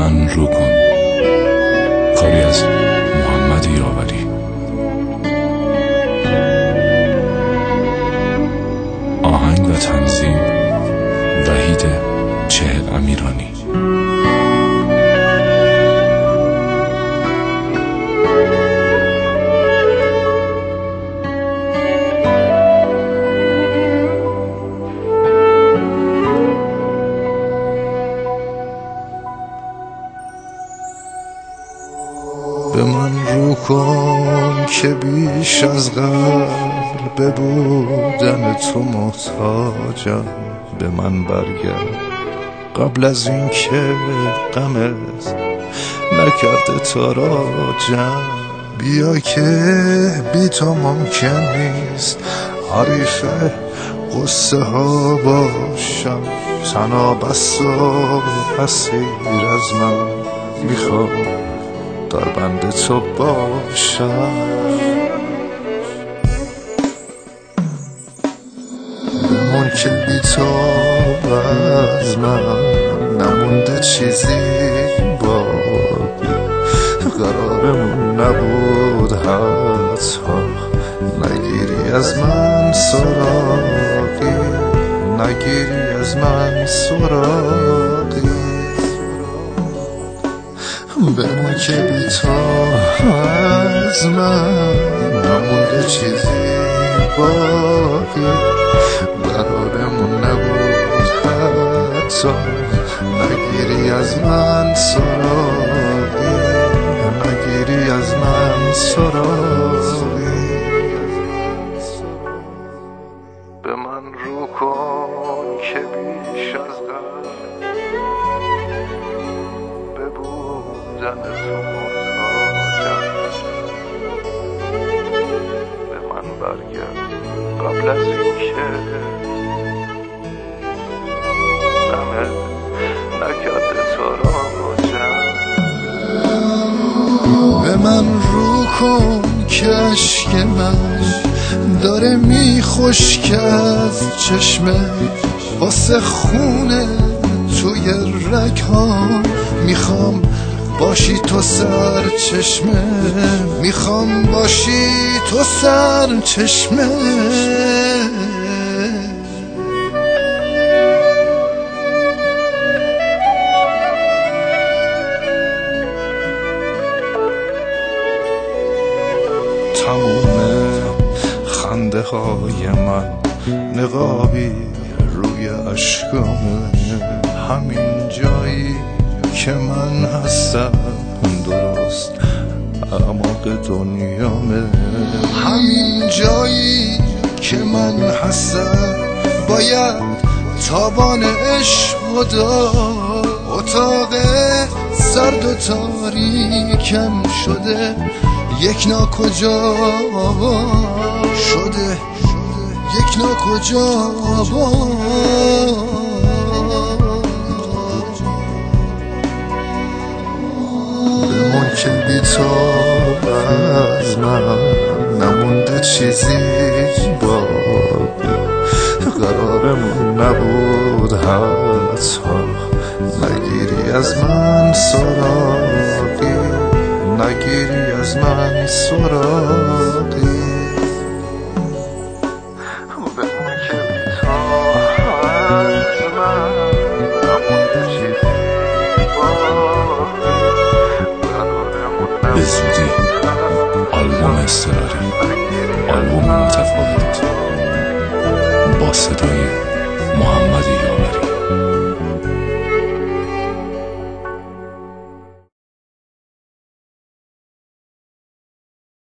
من رو کن. کاری از محمد یاوری. آهنگ و تنظیم وحید چهل امیرانی. به من رو کن که بیش از قبل بودن تو محتاجم. به من برگرد قبل از این که غمت نکرده تاراجم. بیا که بی تو ممکن نیست حریف قصه ها باشم. تنها بس و اسیر از من میخوام در بند تو باشم. بمون که بی تو از من نمونده چیزی باقی. قرارمون نبود حتی نگیری از من سراغی. نگیری از من سراغی. بمون که بی تو از من نمونده چیزی باقی. قرارمون نبود حتی نگیری از من سراغی. نگیری از من سراغی. به من رو کن که بیش از قبل بودن تو محتاجم. به من برگرد قبل از اینکه غمت نکرده تاراجم. به من رو کن که اشک من داره میخشک از چشمه. واسه خونه توی رگ ها میخوام باشی تو سر چشمه. میخوام باشی تو سر چشمه. تموم خنده های من نقابی روی اشکامه. همین جایی که من هستم درست اعماق دنیامه. همین جایی که من هستم باید تابان عشق داد. اتاق سرد و تاریکم شده یک ناکجا شده. یک ناکجا بمون که بی تو از من نمونده چیزی باقی. قرارمون نبود حتی نگیری از من سراغی. نگیری از من سراغی. بمون که بی تو از من نمونده چیزی باقی. به زودی آلبوم اضطراری، آلبوم متفاوت با صدای محمد یاوری.